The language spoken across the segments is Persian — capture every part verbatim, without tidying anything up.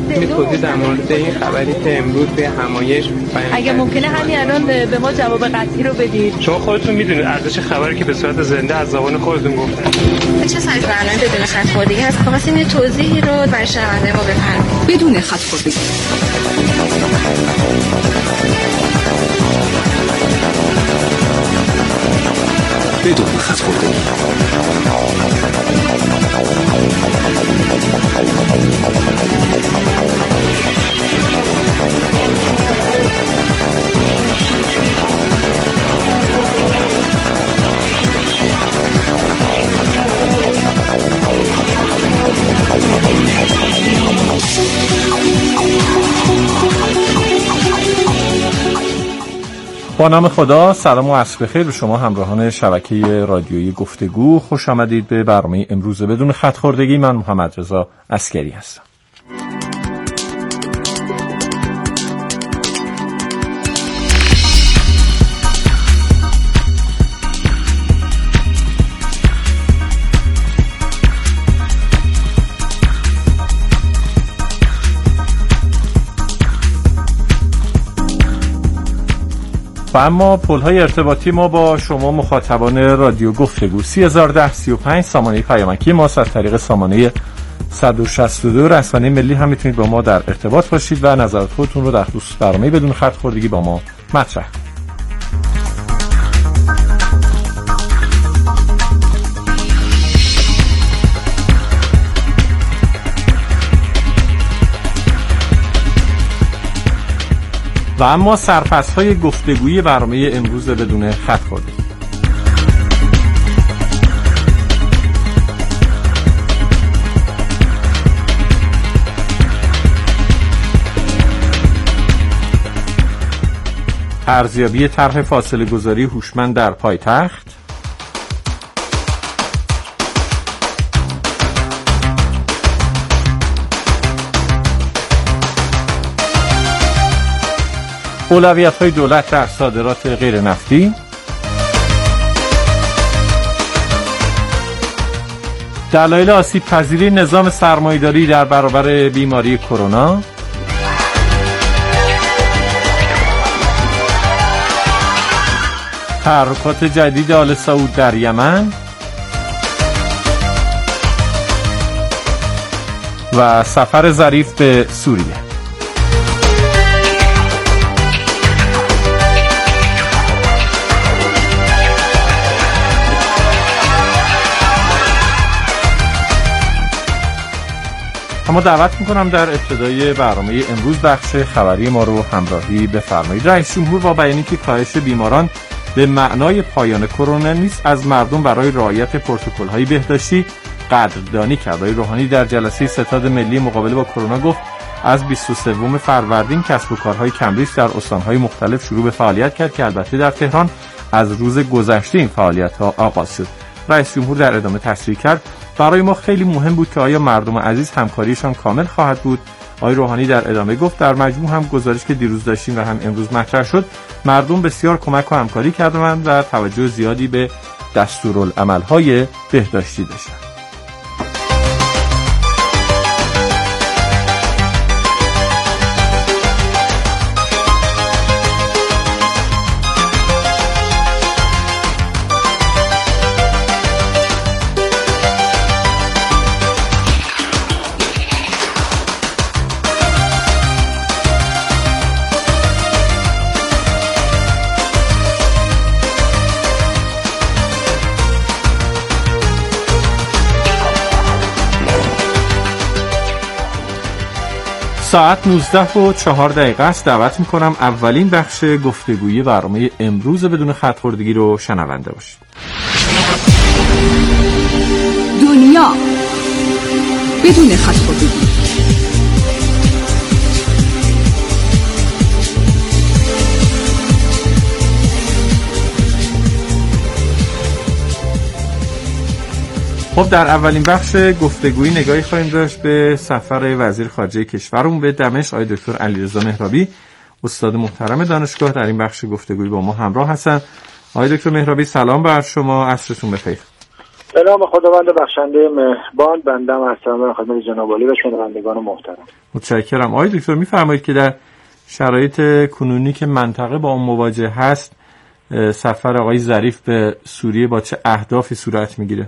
می‌تونید در مورد این خبری که امروز به همایش اگه ممکنه همین الان به ما جواب قطعی رو بدید، چون خودتون میدونید ارزش خبری که به صورت زنده از زبان خودتون گفتن. چه سایز برنامه بدون خط خوردگی هست؟ خواستیم یه توضیحی رو برای شنونده ما بفرمایید. بدون خط خوردگی. بدون خط خوردگی. با نام خدا، سلام و عصر بخیر به شما همراهان شبکه رادیویی گفتگو. خوش آمدید به برنامه امروز بدون خط خوردگی. من محمد رضا عسکری هستم. و اما پل‌های ارتباطی ما با شما مخاطبان رادیو گفتگو سی هزار و ده سی و پنج سامانه پیامکی ما از طریق سامانه صد و شصت و دو رسانه ملی هم میتونید با ما در ارتباط باشید و نظرات خودتون رو در خصوص برنامه بدون خط خوردگی با ما مطرح کنید. و اما سرپس‌های گفتگویی برنامه امروز بدون خط خوردگی. ارزیابی طرح فاصله گذاری هوشمند در پایتخت، اولویت‌های دولت در صادرات غیر نفتی، دلایل آسیب پذیری نظام سرمایه‌داری در برابر بیماری کرونا، تحرکات جدید آل سعود در یمن و سفر ظریف به سوریه. اما دعوت میکنم در ابتدای برنامه امروز بخش خبری ما رو همراهی بفرمایید. رئیس جمهور با بیانی که کاهش بیماران به معنای پایان کرونا نیست، از مردم برای رعایت پروتکل‌های بهداشتی قدردانی کرد. آقای روحانی در جلسه ستاد ملی مقابله با کرونا گفت از بیست و سوم فروردین کسب و کارهای کمبریج در استان‌های مختلف شروع به فعالیت کرد که البته در تهران از روز گذشته این فعالیت‌ها آغاز شد. رئیس جمهور در ادامه تصریح کرد برای ما خیلی مهم بود که آیا مردم عزیز همکاریشان کامل خواهد بود. آقای روحانی در ادامه گفت در مجموع هم گزارش که دیروز داشتیم و هم امروز مطرح شد، مردم بسیار کمک و همکاری کردند و توجه زیادی به دستورالعمل‌های بهداشتی داشتند. ساعت نوزده و چهار دقیقه است. دعوت میکنم اولین بخش گفتگویی برنامه امروز بدون خط خوردگی رو شنونده باشید. دنیا بدون خط خوردگی. خب در اولین بخش گفتگویی نگاهی خواهیم داشت به سفر وزیر خارجه کشورمون به دمشق آقای دکتر علیرضا مهرابی، استاد محترم دانشگاه. در این بخش گفتگویی با ما همراه هستن. آقای دکتر مهرابی سلام بر شما، عصرتون بخیر. به نام خداوند بخشنده مهربان، بنده هستم خدمت جناب عالی و شنوندگان محترم. متشکرم. آقای دکتر میفرمایید که در شرایط کنونی که منطقه با اون مواجه هست، سفر آقای ظریف به سوریه با چه اهدافی صورت میگیره؟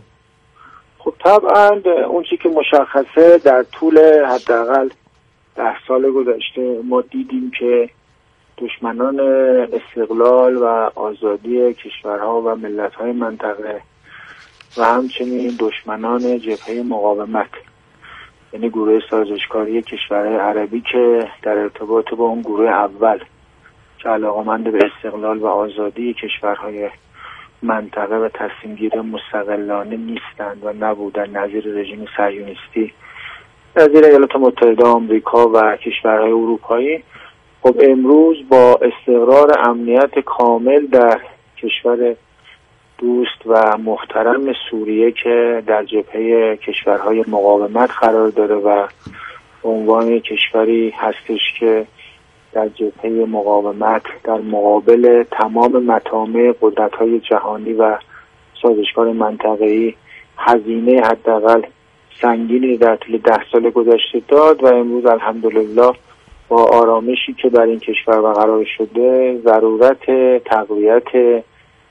خب طبعا اون چیزی که مشخصه در طول حداقل ده سال گذشته ما دیدیم که دشمنان استقلال و آزادی کشورها و ملت‌های منطقه و همچنین دشمنان جبهه مقاومت، یعنی گروه سازشکاری کشورهای عربی که در ارتباط با اون گروه اول که علاقه‌مند به استقلال و آزادی کشورهای منطقه و تصمیم‌گیری مستقلانه نیستند و نبودن، نظیر رژیم صهیونیستی، نظیر ایالات متحده آمریکا و کشورهای اروپایی، خب امروز با استقرار امنیت کامل در کشور دوست و محترم سوریه که در جبهه کشورهای مقاومت قرار داره و به عنوان کشوری هستش که در جبهه مقاومت در مقابل تمام مطامع قدرت‌های جهانی و سازشکار منطقه‌ای هزینه حداقل سنگینی در طول ده سال گذشته داد و امروز الحمدلله با آرامشی که در این کشور برقرار شده ضرورت تقویت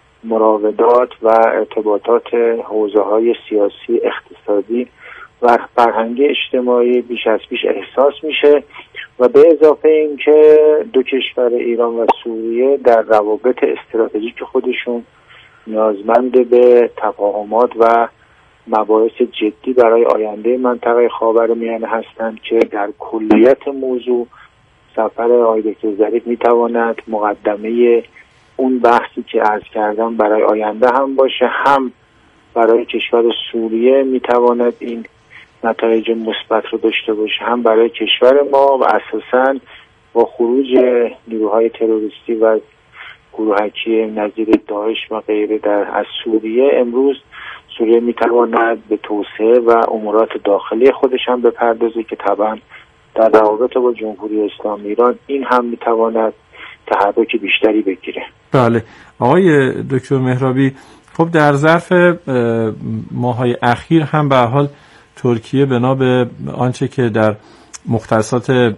مراودات و ارتباطات حوزه‌های سیاسی، اقتصادی و فرهنگی اجتماعی بیش از پیش احساس میشه و به اضافه این که دو کشور ایران و سوریه در روابط استراتژیک خودشون نیازمند به تفاهمات و مباحث جدی برای آینده منطقه خاورمیانه هستند که در کلیت موضوع سفر آقای دکتر ظریف میتواند مقدمه اون بحثی که عرض کردم برای آینده هم باشه، هم برای کشور سوریه میتواند این نتایج مثبت رو داشته باشه، هم برای کشور ما و اساساً با خروج نیروهای تروریستی و گروهکی نظیر داعش و غیره در از سوریه، امروز سوریه میتواند به توسعه و امورات داخلی خودش هم بپردازه که طبعا در روابط با جمهوری اسلامی ایران این هم میتواند تحرک بیشتری بگیره. بله آقای دکتر مهرابی، خب در ظرف ماهای اخیر هم به هر حال ترکیه بنا به آنچه که در مختصات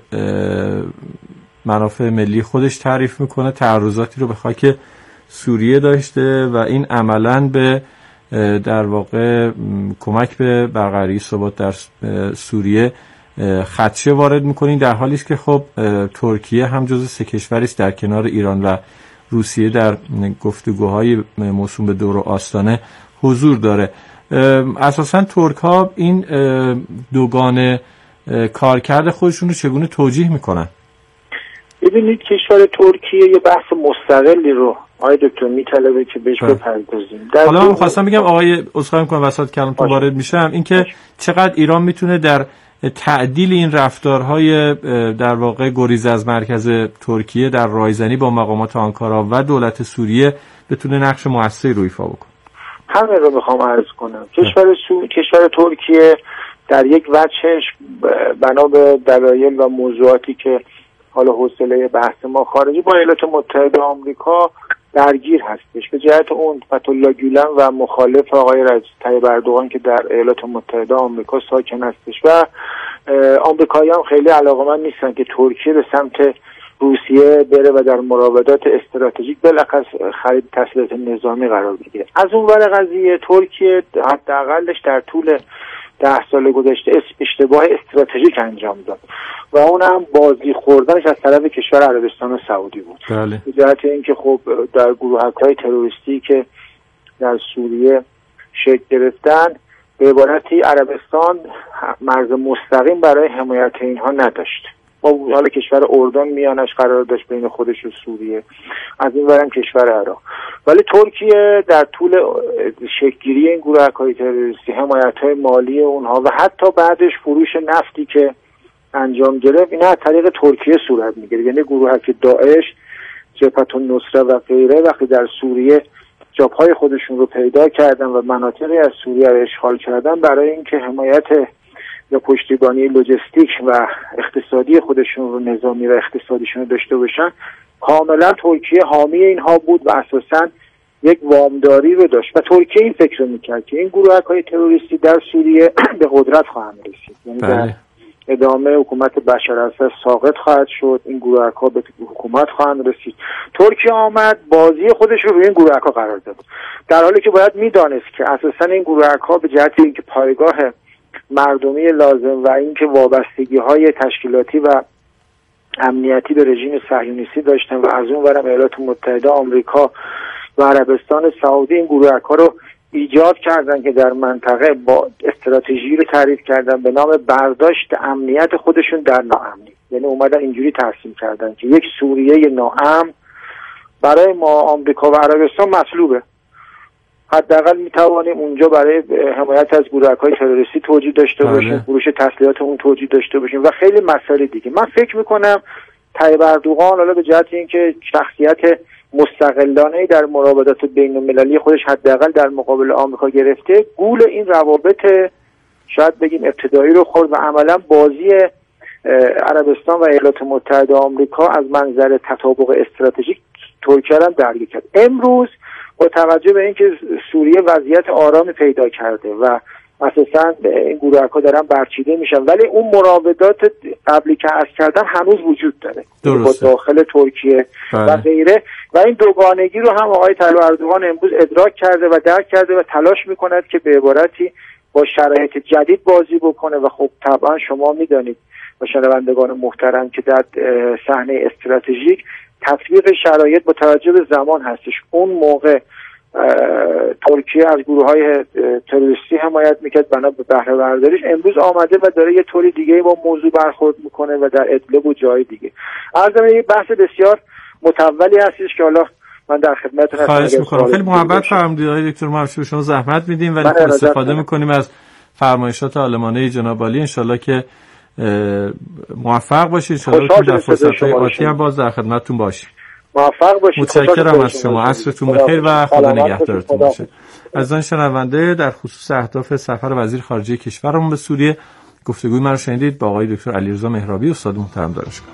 منافع ملی خودش تعریف میکنه تعرضاتی رو به خاک سوریه داشته و این عملاً به در واقع کمک به برقراری ثبات در سوریه خدشه وارد میکنین، در حالی است که خب ترکیه هم جزو سه کشوری است در کنار ایران و روسیه در گفتگوهای موسوم به دور و آستانه حضور داره. اساساً ترک ها این دوگانه کارکرد خودشون رو چگونه توجیه میکنن؟ ببینید کشور ترکیه یه بحث مستقلی رو آقای دکتر میطلبه که بهش بپردازیم. حالا من خواستم بگم آقای عذرخواهی میکنم وسط کلامتون وارد میشم، اینکه چقدر ایران میتونه در تعدیل این رفتارهای در واقع گریز از مرکز ترکیه در رایزنی با مقامات آنکارا و دولت سوریه بتونه نقش موثری رو ایفا بکنه. همه رو میخوام عرض کنم. کشور سو... کشور ترکیه در یک وجهش بنا به دلایل و موضوعاتی که حالا حوصله بحث ما خارجی با ایالات متحده آمریکا درگیر هستش. به جهت اون فتح‌الله گیلن و مخالف آقای رئیس طیب اردوغان که در ایالات متحده آمریکا ساکن هستش و آمریکایی‌ها هم خیلی علاقه‌مند نیستن که ترکیه به سمت روسیه بره و در مراودات استراتژیک بالاخص خرید تسلیحات نظامی قرار بگیره. از اون ور قضیه ترکیه حداقلش در طول ده سال گذشته اشتباه استراتژیک انجام داد و اون هم بازی خوردنش از طرف کشور عربستان و سعودی بود. بله. به جهت اینکه خب در گروهک‌های تروریستی که در سوریه شکل گرفتن به عبارتی عربستان مرز مستقیم برای حمایت اینها نداشت. حالا کشور اردن میانش قرار داشت بین خودش و سوریه، از این ورم کشور عراق، ولی ترکیه در طول شکل‌گیری این گروه‌های تروریستی حمایت‌های مالی اونها و حتی بعدش فروش نفتی که انجام گرفت اینا از طریق ترکیه صورت میگیره. یعنی گروه‌های داعش، جبهه النصره و غیره وقتی در سوریه جابهای خودشون رو پیدا کردن و مناطقی از سوریه رو اشغال کردن برای اینکه حمایت یا پشتیبانی لوجستیک و اقتصادی خودشون رو نظامی و اقتصادیشون رو داشته باشن، کاملا ترکیه حامی اینها بود و اساساً یک وامداری رو داشت و ترکیه این فکر رو میکرد که این گروه‌های تروریستی در سوریه به قدرت خواهند رسید، یعنی در ادامه حکومت بشار الاسد ساقط خواهد شد، این گروه‌ها به حکومت خواهند رسید. ترکیه آمد بازی خودش رو روی این گروه‌ها قرار داد، در حالی که باید میدانست که اساساً این گروه‌ها به جهت اینکه پایگاه مردمی لازم و اینکه وابستگی‌های تشکیلاتی و امنیتی به رژیم صهیونیستی داشتن و از اون ورم ایالات متحده آمریکا و عربستان سعودی این گروه‌ها رو ایجاد کردن که در منطقه با استراتژی رو تعریف کردن به نام برداشت امنیت خودشون در ناامنی. یعنی اومدن اینجوری ترسیم کردن که یک سوریه ناامن برای ما آمریکا و عربستان مطلوبه، حداقل میتوانیم اونجا برای حمایت از گروه‌های تروریستی توجیه داشته باشیم، فروش تسلیحات اون توجیه داشته باشیم و خیلی مسائل دیگه. من فکر میکنم طیب اردوغان حالا به جهت اینکه شخصیت مستقلانه‌ای در مراودات بین‌المللی خودش حداقل در مقابل آمریکا گرفته، گول این روابط شاید بگیم ابتدایی رو خورد و عملا بازی عربستان و ایالات متحده آمریکا از منظر تطابق استراتژیک ترکیه را درگیر کرد. امروز با توجه به اینکه سوریه وضعیت آرامی پیدا کرده و اساساً این گروه‌ها دارن برچیده میشن، ولی اون مراودات قبلی که عرض کردم هنوز وجود داره با داخل ترکیه بله. و غیره، و این دوگانگی رو هم آقای طیب اردوغان امروز ادراک کرده و درک کرده و تلاش میکند که به عبارتی با شرایط جدید بازی بکنه. و خب طبعا شما میدانید و شنوندگان محترم که در صحنه استراتژیک تطبیق شرایط با توجه به زمان هستش. اون موقع ترکیه از گروه‌های تروریستی حمایت میکرد بنا به بهره برداریش، امروز آمده و داره یه طوری دیگه با موضوع برخورد میکنه و در ادلب و جای دیگه. عرضم یه بحث بسیار متولی هستش که حالا من در خدمتتون هستم. خواهش میکنم. خیلی محبت فرمودید آقای دکتر مرشد، شما زحمت میدیم ولی خب استفاده میکنیم از فرمایشات عالمانه جناب عالی. انشالله که موفق باشید، انشالله که در فرصت‌های آتی هم باز در خدمتتون باشیم. موفق باشید. متشکرم از شما. عصرتون بخیر و خدا نگهدارتون باشه. از آن شنونده در خصوص اهداف سفر وزیر خارجه کشورمون به سوریه گفتگوی من رو شنیدید با آقای دکتر علیرضا مهرابی استاد محترم دانشگاه.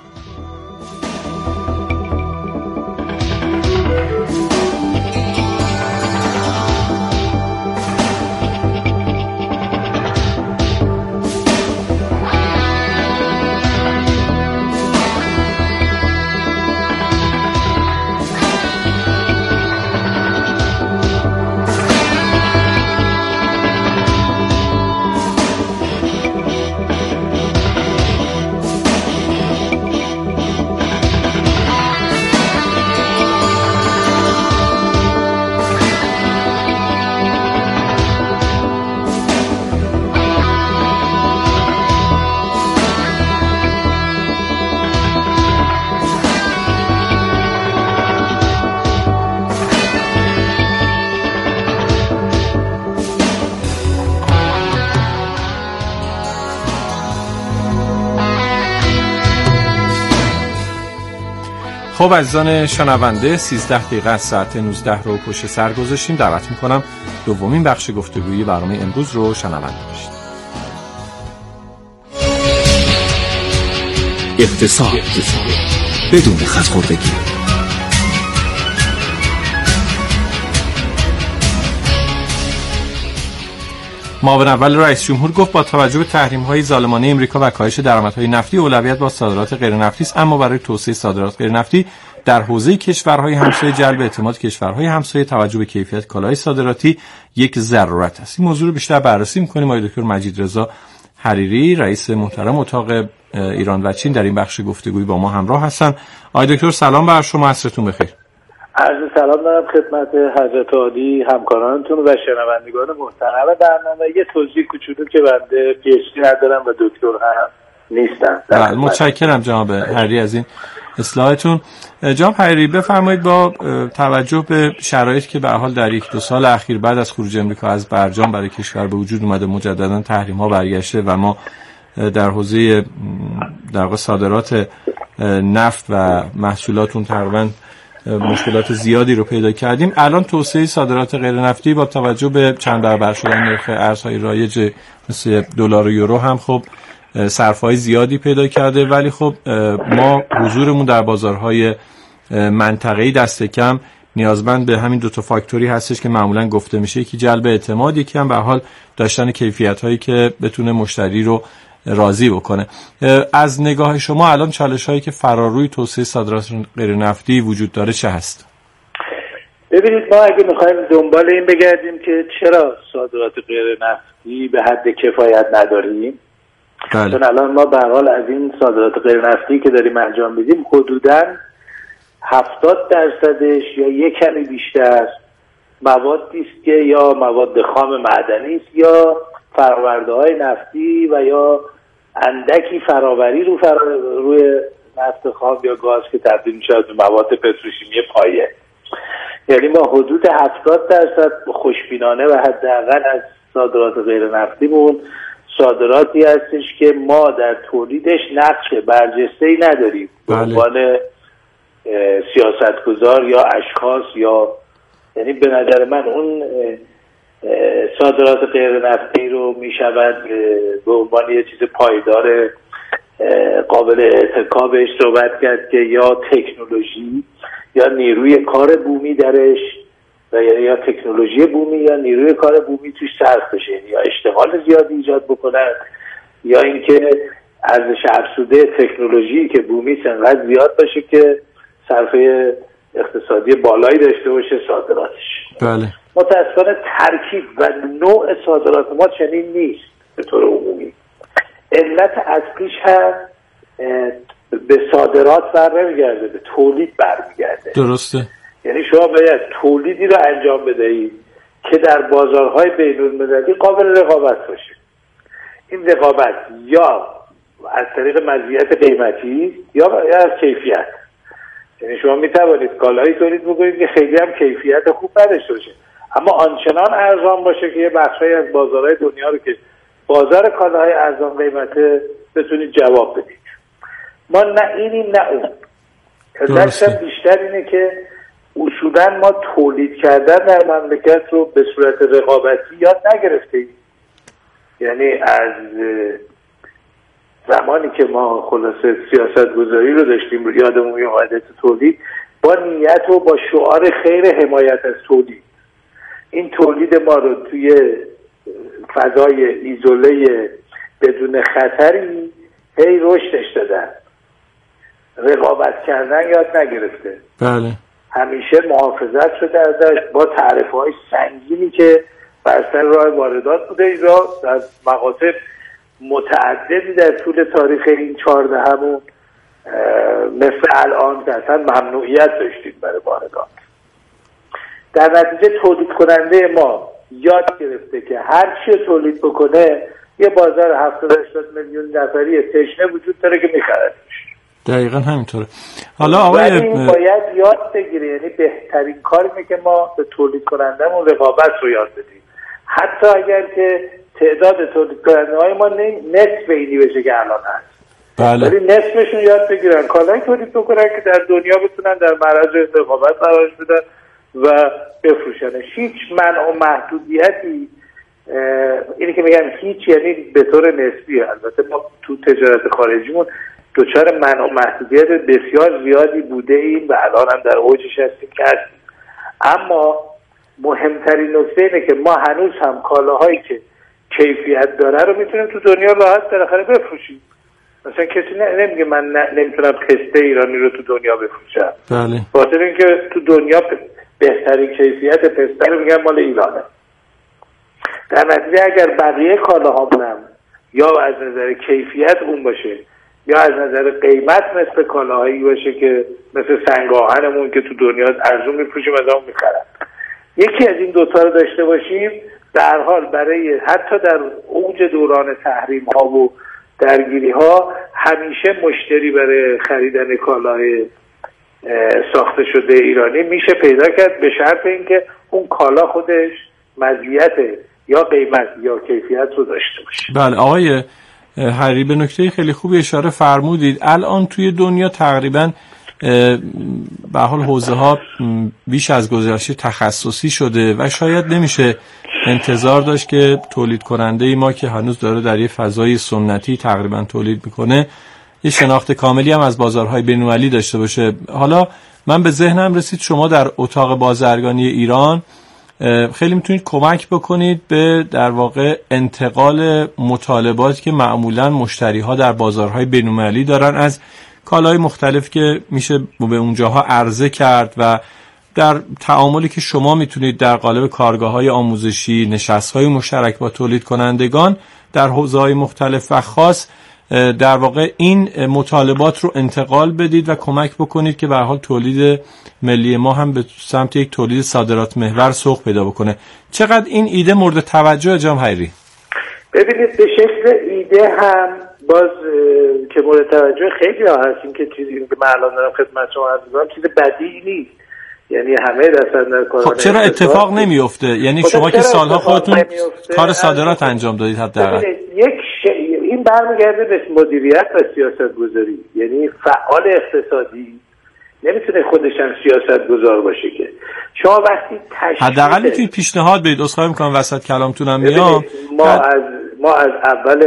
خب عزیزان شنونده، سیزده دقیقه از ساعت نوزده رو پشت سر گذاشتیم. دعوت میکنم دومین بخش گفتگویی برنامه امروز رو شنونده باشید. اقتصاد بدون خودخوردگی. معاون اول رئیس جمهور گفت با توجه به تحریم‌های ظالمانه امریکا و کاهش درآمدهای نفتی اولویت با صادرات غیرنفتی است، اما برای توسعه صادرات غیرنفتی در حوزه کشورهای همسایه جلب اعتماد کشورهای همسایه توجه به کیفیت کالای صادراتی یک ضرورت است. این موضوع رو بیشتر بررسی می‌کنیم. آقای دکتر مجید رضا حریری رئیس محترم اتاق ایران و چین در این بخش گفتگویی با ما همراه هستند. آقای دکتر سلام بر شما، عصرتون بخیر. عرض سلام دارم خدمت حضرت عالی، همکارانتون و شنوندگان محترم برنامه. یه توضیح کوچولو که بنده پی اچ دی ندارم و دکتر هم نیستم. بله متشکرم جناب حریری از این اصلاحتون. جناب حریری بفرمایید با توجه به شرایطی که به حال در یک دو سال اخیر بعد از خروج امریکا از برجام برای کشور به وجود اومده، مجددا تحریم ها برگشته و ما در حوزه در واقع صادرات نفت و محصولاتون تقریبا مشکلات زیادی رو پیدا کردیم. الان توسعه صادرات غیر نفتی با توجه به چند برابر شدن نرخ ارزهای رایج مثل دلار و یورو هم خب صرفه‌های زیادی پیدا کرده، ولی خب ما حضورمون در بازارهای منطقه‌ای دست کم نیازمند به همین دو تا فاکتوری هستش که معمولا گفته میشه، یکی جلب اعتماد، یکی هم به حال داشتن کیفیت هایی که بتونه مشتری رو راضی بکنه. از نگاه شما الان چالش هایی که فراروی توسعه صادرات غیر نفتی وجود داره چه هست؟ ببینید، ما اگه میخوایم دنبال این بگردیم که چرا صادرات غیر نفتی به حد کفایت نداریم، بله. چون الان ما به هر حال از این صادرات غیر نفتی که داریم انجام میدیم حدوداً هفتاد درصدش یا یک کمی بیشتر موادی است که یا مواد خام معدنی است یا فرآورده‌های نفتی و یا اندکی فراوری رو فرا... روی نفت خام یا گاز که تبدیل میشه به مواد پتروشیمی پایه. یعنی ما حدود هفتاد درصد خوشبینانه و حداقل از صادرات غیر نفتیمون صادراتی هستش که ما در تولیدش نقش برجسته‌ای نداریم به عنوان سیاستگزار یا اشخاص، یا یعنی به نظر من اون صادرات غیر نفتی رو میشود به عنوان یه چیز پایدار قابل اتکا بهش صحبت کرد که یا تکنولوژی یا نیروی کار بومی درش و یا تکنولوژی بومی یا نیروی کار بومی توش صرف بشه، یا اشتغال زیادی ایجاد بکنن، یا اینکه ارزش افزوده تکنولوژی که بومی انقدر زیاد باشه که صرفه اقتصادی بالایی داشته باشه صادراتش. بله. متاسفانه ترکیب و نوع صادرات ما چنین نیست به طور عمومی. علت اصلیش هم به صادرات بر نمیگرده، به تولید برمیگرده. درسته. یعنی شما باید تولیدی رو انجام بدهید که در بازارهای بین‌المللی قابل رقابت باشه. این رقابت یا از طریق مزیت قیمتی یا از کیفیت. یعنی شما میتوانید کالایی تولید بکنید که خیلی هم کیفیت خوب نداشته باشه، اما آنچنان ارزان باشه که یه بخشی از بازارهای دنیا رو که بازار کالاهای ارزان قیمته بتونید جواب بدید. ما نه اینیم نه اون. علتش بیشتر اینه که اصولا ما تولید کردن در مملکت رو به صورت رقابتی یاد نگرفتیم. یعنی از زمانی که ما خلاصه سیاست گذاری رو داشتیم یادمون میاد تولید با نیت و با شعار خیر حمایت از تولید، این تولید ما رو توی فضای ایزوله بدون خطری هی رشدش دادن، رقابت کردن یاد نگرفته. بله. همیشه محافظت شده ازش با تعرفه‌های سنگینی که بر سر راه واردات بوده. این را در مقاطع متعددی در طول تاریخ این چهارده همون مثل الان که اصلا ممنوعیت داشتیم برای واردات. در نتیجه تولید کننده ما یاد گرفته که هر چی تولید بکنه یه بازار هفتاد هشتاد میلیون نفری تشنه وجود داره که میخردش. دقیقا همینطوره. حالا آقای این باید یاد بگیره، یعنی بهترین کار اینه که ما به تولید کنندمون رقابت رو یاد بدیم، حتی اگر که تعداد تولید کننده های ما نصف اینی بشه که الان هست. بله. ولی نصفشون یاد بگیرن کالایی تولید بکنن که در دنیا بتونن در معرض رقابت قرارش بدن و بفروشنش. هیچ منع و محدودیتی، اینی که میگم هیچ یعنی به طور نسبی. البته ما تو تجارت خارجیمون دوچار منع و محدودیت بسیار زیادی بوده ایم و الان هم در اوجش هستیم که هستیم. اما مهمترین نکته اینه که ما هنوز هم کالاهایی که کیفیت داره رو میتونیم تو دنیا راحت بالاخره بفروشیم. مثلا کسی نمیگه من نمیتونم پسته ایرانی رو تو دنیا بفروشم. بله. واسه اینکه تو دنیا بهترین کیفیت پسته رو میگن مال ایرانه. در نتیجه اگر بقیه کالاهامون یا از نظر کیفیت اون باشه یا از نظر قیمت مثل کالاهایی باشه که مثل سنگ آهنمون که تو دنیا ارزون میفروشیم از اون میخرن، یکی از این دوتا رو داشته باشیم، در حال برای حتی در اوج دوران تحریم ها و درگیری ها همیشه مشتری برای خریدن کالای ساخته شده ایرانی میشه پیدا کرد، به شرط اینکه اون کالا خودش مزیت یا قیمت یا کیفیت رو داشته باشه. بله آقای حریری به نکته خیلی خوبی اشاره فرمودید. الان توی دنیا تقریبا به حال حوزه ها بیش از گذشته تخصصی شده و شاید نمیشه انتظار داشت که تولید کننده ای ما که هنوز داره در یه فضای سنتی تقریبا تولید میکنه یه شناخت کاملی هم از بازارهای بین‌المللی داشته باشه. حالا من به ذهنم رسید شما در اتاق بازرگانی ایران خیلی میتونید کمک بکنید به در واقع انتقال مطالبات که معمولا مشتری ها در بازارهای بین‌المللی دارن از کالای مختلف که میشه به اونجاها عرضه کرد و در تعاملی که شما میتونید در قالب کارگاه‌های آموزشی، نشست‌های مشترک با تولید کنندگان در حوزه‌های مختلف و خاص در واقع این مطالبات رو انتقال بدید و کمک بکنید که به هر حال تولید ملی ما هم به سمت یک تولید صادرات محور سوق پیدا بکنه. چقدر این ایده مورد توجه جناب حریری؟ ببینید به شکل ایده هم باز که مورد توجه خیلی ها هستیم که چیزی که من الان دارم خدمت شما عرض می‌کنم چیز بدیعی نیست، یعنی همه دستن در کار. خب چرا اتفاق نمیفته؟ یعنی شما که سالها خودتون کار صادرات انجام دادید حداقل. یک ش... این برمیگرده به مدیریت و سیاست گذاری، یعنی فعال اقتصادی نمیتونه خودش هم سیاست گذار باشه که شما وقتی تشکیل حداقل میتونید پیشنهاد بدید. عذرخواهی میکنم وسط کلامتونم میام. ما حد... از ما از اول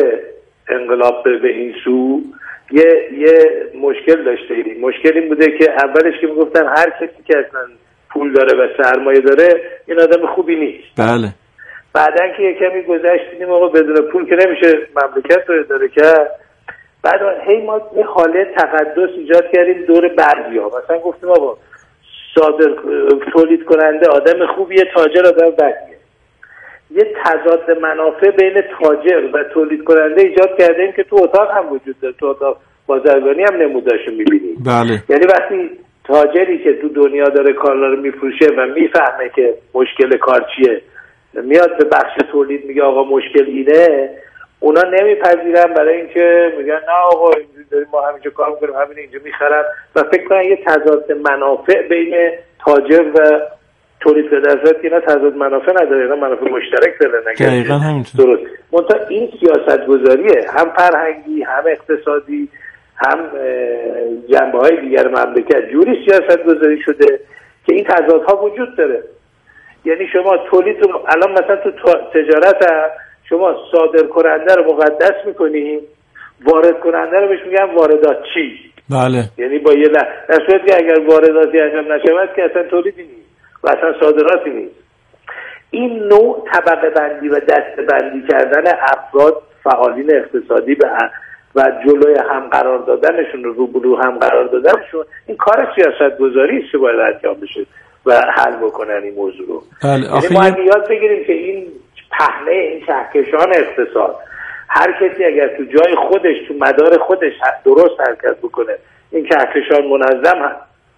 انقلاب به این سو یه یه مشکل داشته ایم. مشکل این بوده که اولش که میگفتن هر کسی که اصلا پول داره و سرمایه داره این آدم خوبی نیست. بله. بعدن که یه کمی گذشت دیدیم آقا بدون پول که نمیشه مملکت رو اداره کرد. بعد هی ما یه حاله تقدس ایجاد کردیم دور بعضیا. مثلا گفتیم آقا صادر تولید کننده آدم خوبیه، تاجر آدم بدیه. یه تضاد منافع بین تاجر و تولید کننده ایجاد کردیم که تو اتاق هم وجود داره، تو اتاق بازرگانی هم نموداشو میبینیم. بله. یعنی وقتی تاجری که تو دنیا داره کالا رو میفروشه و میفهمه که مشکل کار چیه، میاد به بخش تولید میگه آقا مشکل اینه، اونا نمیپذیرن، برای اینکه میگن نه آقا اینجوری داریم ما همینجا کار میکنیم همین اینجا میخرن و فکر کنن یه تضاد منافع بین تاجر و تولید کننده است که اینا تضاد منافع نداره، اینا منافع مشترک داره. دقیقاً همینطور. درست. منتها این سیاست گذاریه، هم فرهنگی هم اقتصادی هم جنبه‌های دیگر مملکت جوری سیاست گذاری شده که این تضادها وجود داره. یعنی شما تولید رو الان مثلا تو تجارت هم شما صادر کننده رو مقدس میکنی، وارد کننده رو بهش میگن واردات چی. بله. یعنی با یه نه در صورتی که اگر وارداتی انجام نشود که اصلا تولیدی نیست و اصلا صادراتی نیست. این نوع طبقه بندی و دسته بندی کردن افراد فعالین اقتصادی به و جلوی هم قرار دادنشون رو روبرو هم قرار دادنشون این کار سیاست گذاری است که باید انجام بشه و حل بکنن این موضوع رو. بله. یعنی ما اگه یاد بگیریم که این پهنه این کهکشان اقتصاد هر کسی اگر تو جای خودش تو مدار خودش درست حرکت بکنه این کهکشان منظم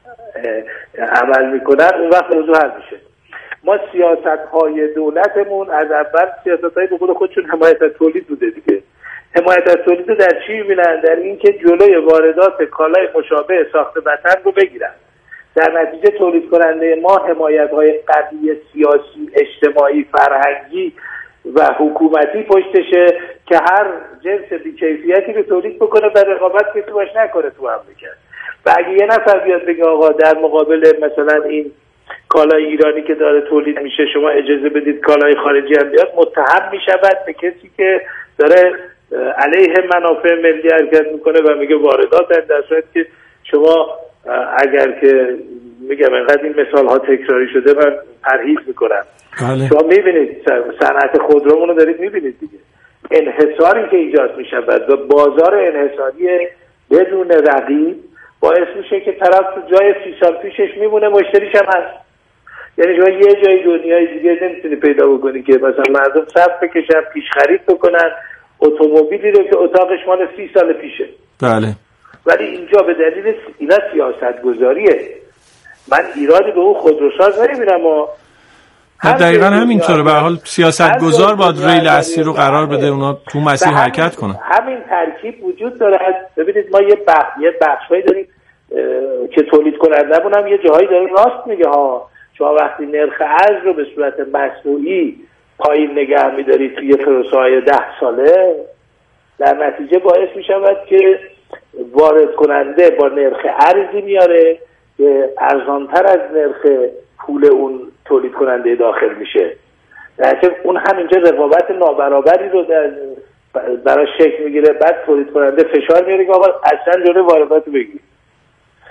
عمل میکنن اون وقت موضوع حل میشه. ما سیاست های دولتمون از اول سیاست های به قول خودشون حمایت از تولید بوده دیگه. حمایت از تولید رو در چی میبینن؟ در این که جلوی واردات کالای مشابه ساخت وطن رو بگیرن. در نتیجه تولید کننده ما حمایت های قوی سیاسی، اجتماعی، فرهنگی و حکومتی پشتشه که هر جنس بی‌کیفیتی رو تولید بکنه و رقابت کسی باش نکنه تو مملکت. و اگه یه نفر بیاد بگه آقا در مقابل مثلا این کالای ایرانی که داره تولید میشه شما اجازه بدید کالای خارجی هم بیاد، متهم میشود به کسی که داره علیه منافع ملی حرکت میکنه و میگه واردات، در صورتی که شما اگر که میگم اینقدر این مثال ها تکراری شده من پرهیز میکنم. بله. شما میبینید صنعت خودرومون رو دارید میبینید دیگه، انحصاری که ایجاد میشود و بازار انحصاری بدون رقیب باعث میشه که طرف تو جای سی سال پیشش میمونه مشتریش هم هست. یعنی شما یه جای دنیای دیگه نمیتونی پیدا بکنی که مثلا مردم صف بکشن پیش خرید بکنن اتومبیلی رو که اتاقش مال سی سال پیشه. بله. ولی اینجا به دلیل اینا سیاست گذاریه. من ایرادی به اون خودروساز نمیبینم و دقیقاً همینطوره. به هر حال سیاست گذار باید ریل اصلی رو قرار بده اونا تو مسیر حرکت کنن. همین ترکیب وجود داره. ببینید ما یه بخش یه بخشایی داریم که تولید کنندمون هم یه جاهایی داره راست میگه ها. شما وقتی نرخ ارز رو به صورت مصنوعی پایین نگه می‌دارید توی پروسه‌های ده ساله، در نتیجه باعث می‌شود که وارد کننده با نرخ ارزی میاره که ارزانتر از نرخ پول اون تولید کننده داخل میشه. در حقیقت اون همینجا رقابت نابرابری رو در برای شکل میگیره. بعد تولید کننده فشار میاره که آقا اصلا جلوی واردات بگیر.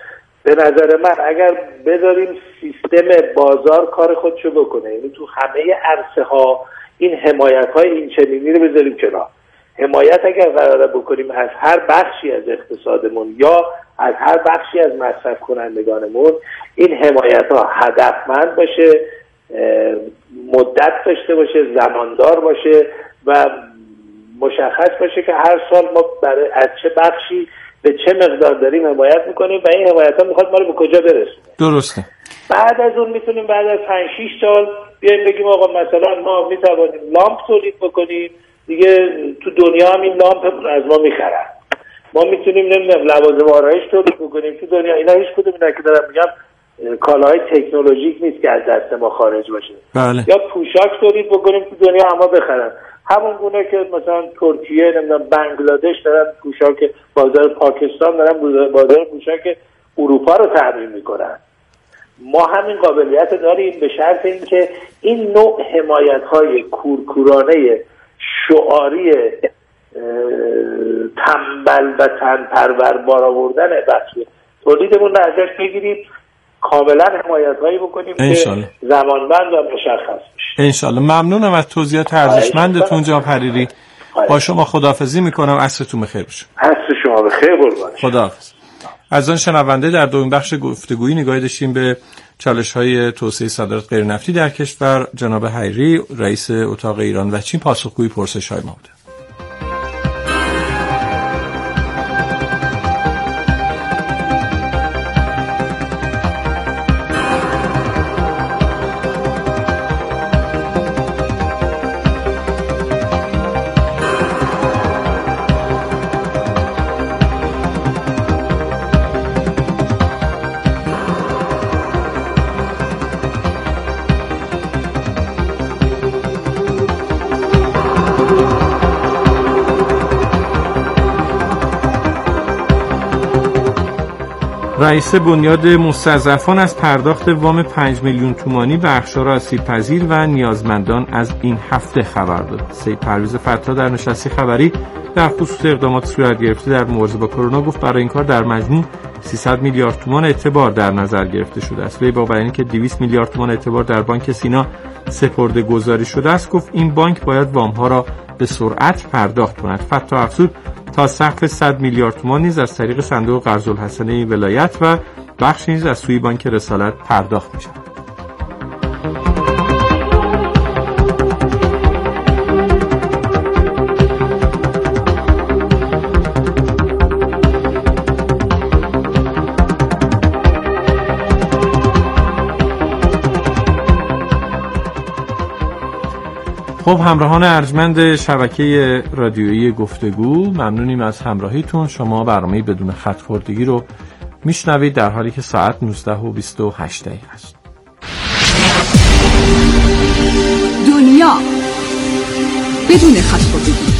به نظر من اگر بذاریم سیستم بازار کار خودشو بکنه، یعنی تو همه عرصه ها این حمایت های این چنینی رو بذاریم کنار. حمایت اگر قراره بکنیم از هر بخشی از اقتصادمون یا از هر بخشی از مصرف کنندگانمون، این حمایت ها هدفمند باشه، مدت داشته باشه، زماندار باشه و مشخص باشه که هر سال ما برای از چه بخشی به چه مقدار داریم حمایت میکنیم و این حمایت ها میخواد ما رو به کجا برسونه. درسته. بعد از اون میتونیم بعد از پنج شش سال بیایم بگیم آقا مثلا ما میتوانیم لامپ تولید بکنیم دیگه، تو دنیا هم این لامپ از ما میخرن. ما میتونیم نمیدونم لوازم آرایش تولید بکنیم تو دنیا. اینا هیچ کدوم اینا که دارم میگم کالاهای تکنولوژیک نیست که از دست ما خارج باشه. بله. یا پوشاک تولید بکنیم تو دنیا اما بخرن، همون گونه که مثلا ترکیه نمیدونم بنگلادش دارن پوشاک، بازار پاکستان دارن بازار پوشاک اروپا رو تامین میکنن. ما همین قابلیت داریم به شرط اینکه این نوع حمایت‌های کورکورانه شعاری تنبل و تنپرور بار آوردن بخش تولیدمون رو ازش بگیریم، کاملا حمایت‌هایی بکنیم که زمانبند و مشخص بشه. انشالله. ممنونم از توضیحات ارزشمندتون جناب حریری. با شما خداحافظی میکنم. عصرتون بخیر باشه. عصر شما بخیر قربان. خداحافظ. از آن شنونده در دومین بخش گفتگویی نگاهی داشتیم به چالش‌های توسعه صادرات غیر نفتی در کشور. جناب حریری رئیس اتاق ایران و چین پاسخگوی پرسش‌های ما بوده. رئیس بنیاد مستضعفان از پرداخت وام پنج میلیون تومانی به اقشار آسیب‌پذیر و نیازمندان از این هفته خبر داد. سید پرویز فتاح در نشست خبری در خصوص اقدامات صورت گرفته در مبارزه با کرونا گفت برای این کار در مجموع سیصد میلیارد تومان اعتبار در نظر گرفته شده است. وی با بیانی که دویست میلیارد تومان اعتبار در بانک سینا سپرده‌گذاری شده است گفت این بانک باید وام‌ها را به سرعت پرداخت کند. فتاح افزود تا سقف صد میلیارد تومان نیز از طریق صندوق قرض الحسنه ولایت و بخش نیز از سوی بانک رسالت پرداخت می‌شود. خب همراهان ارجمند شبکه رادیویی گفتگو، ممنونیم از همراهیتون. شما برنامه بدون خط خوردگی رو میشنوید در حالی که ساعت نوزده و بیست و هشت دقیقه است. دنیا بدون خط خوردگی.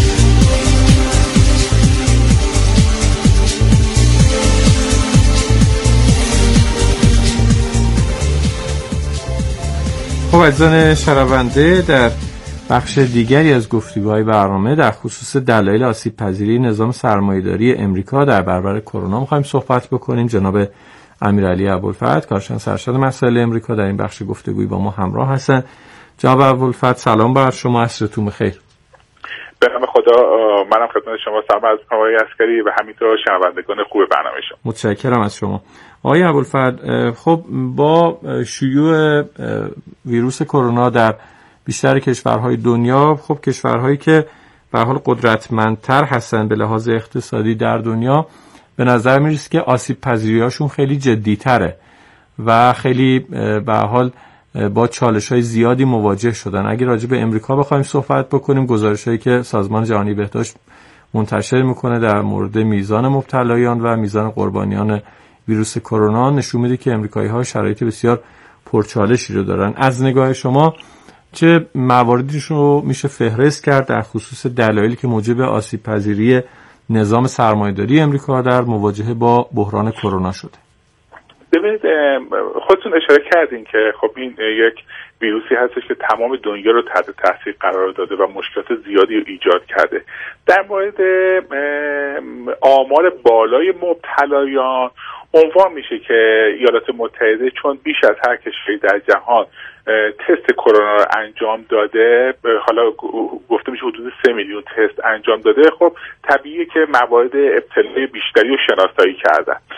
خب عزیزان شنونده، در بخش دیگری از گفتگوهای برنامه در خصوص دلایل آسیب پذیری نظام سرمایه‌داری امریکا در برابر کرونا می‌خوایم صحبت بکنیم. جناب امیرعلی ابوالفتح، کارشناس ارشد مسائل امریکا، در این بخش گفتگوی با ما همراه هستند. جناب ابوالفتح سلام بر شما، عصرتون بخیر. به نام خدا، منم خدمت شما سلام از آقای عسکری و همینطور شنوندگان خوب برنامه شما. متشکرم از شما. آقای ابوالفتح، خب با شیوع ویروس کرونا در بیشتر کشورهای دنیا، خب کشورهایی که به حال قدرتمندتر هستن به لحاظ اقتصادی در دنیا، به نظر میرسه که آسیب پذیریاشون خیلی جدی‌تره و خیلی به حال با چالش‌های زیادی مواجه شدن. اگه راجع به امریکا بخوایم صحبت بکنیم، گزارش‌هایی که سازمان جهانی بهداشت منتشر میکنه در مورد میزان مبتلایان و میزان قربانیان ویروس کرونا نشون میده که امریکایی‌ها شرایط بسیار پرچالشی رو دارن. از نگاه شما چه مواردیش رو میشه فهرست کرد در خصوص دلایلی که موجب آسیب پذیری نظام سرمایه‌داری امریکا در مواجهه با بحران کرونا شده؟ ببینید، خودتون اشاره کردین که خب این یک ویروسی هستش که تمام دنیا رو تحت تاثیر قرار داده و مشکلات زیادی رو ایجاد کرده. در مورد آمار بالای مبتلایان، عنوان میشه که ایالات متحده چون بیش از هر کشوری در جهان تست کرونا رو انجام داده، حالا گفته میشه حدود سه میلیون تست انجام داده، خب طبیعیه که موارد ابتلای بیشتری رو شناسایی کردن.